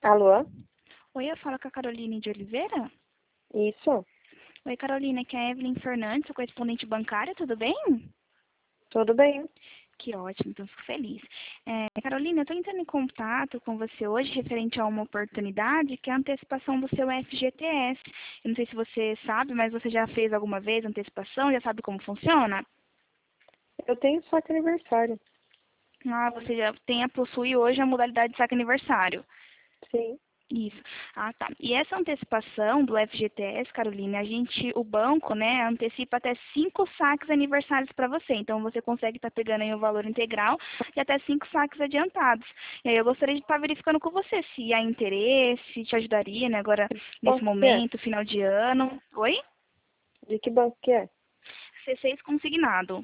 Alô? Oi, eu falo com a Caroline de Oliveira. Isso? Oi, Carolina, aqui é a Evelyn Fernandes, sua correspondente bancária, tudo bem? Tudo bem? Que ótimo, então fico feliz. Carolina, eu estou entrando em contato com você hoje referente a uma oportunidade que é a antecipação do seu FGTS. Eu não sei se você sabe, mas você já fez alguma vez antecipação, já sabe como funciona? Eu tenho só que aniversário. Ah, você já possui hoje a modalidade de saque aniversário. Sim. Isso. Ah, tá. E essa antecipação do FGTS, Carolina, o banco, né, antecipa até 5 saques aniversários para você. Então, você consegue estar pegando aí o valor integral e até 5 saques adiantados. E aí, eu gostaria de estar verificando com você se há interesse, te ajudaria, né, agora, nesse Banco que é? momento, final de ano. Oi? De que banco que é? C6 consignado.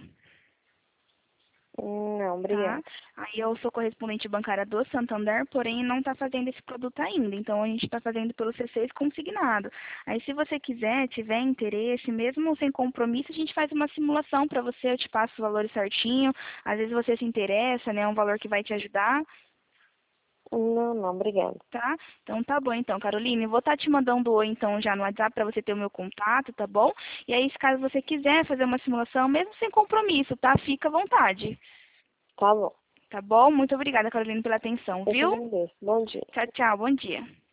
Não, Tá? obrigada. Aí eu sou correspondente bancária do Santander, porém não está fazendo esse produto ainda. Então a gente está fazendo pelo C6 consignado. Aí se você quiser, tiver interesse, mesmo sem compromisso, a gente faz uma simulação para você, eu te passo os valores certinho. Às vezes você se interessa, né? É um valor que vai te ajudar, Não, obrigada. tá? Então tá bom então, Caroline. Eu vou estar te mandando oi então já no WhatsApp para você ter o meu contato, tá bom? E aí, se caso você quiser fazer uma simulação, mesmo sem compromisso, tá? Fica à vontade. Tá bom. Tá bom? Muito obrigada, Carolina, pela atenção, Eu que viu? agradeço. Bom dia. Tchau, tchau. Bom dia.